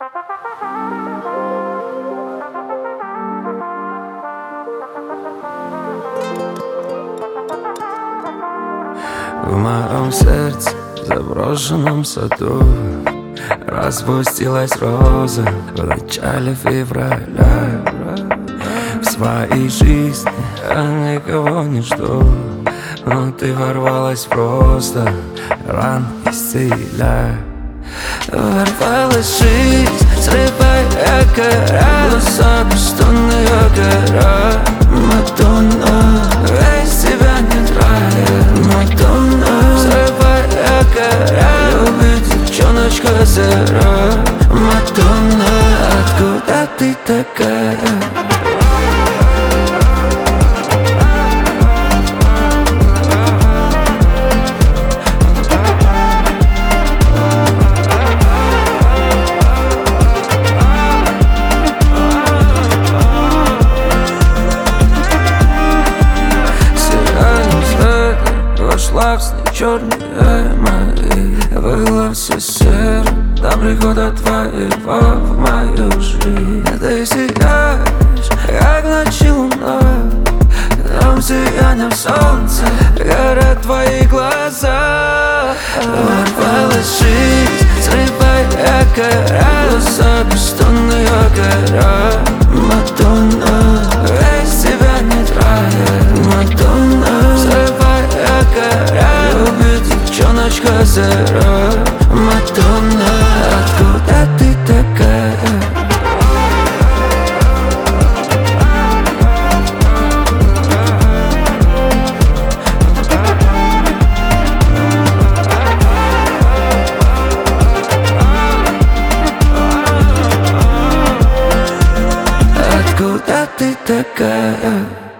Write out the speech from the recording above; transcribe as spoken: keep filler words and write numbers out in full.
В моем сердце, в заброшенном саду, распустилась роза в начале февраля. В своей жизни я никого не жду, но ты ворвалась просто, ран исцеляя. Ворвалась жизнь, срывая кора, глаза пустынная гора. Мадонна, весь тебя нет рая. Мадонна, срывая кора, любит девчоночка зара. Мадонна, откуда ты такая? Вошла в сны черные мои, было все серо до прихода твоего в мою жизнь. Ты сияешь, как ночи луна, там сиянием солнца горят твои глаза. Ворвалась жизнь, срывая кора, глаза пустынная гора. Мадонна, весь тебя нет рая. Мадонна, срывая кора, любит девчоночка зара. Мадонна, откуда ты такая? Откуда ты такая?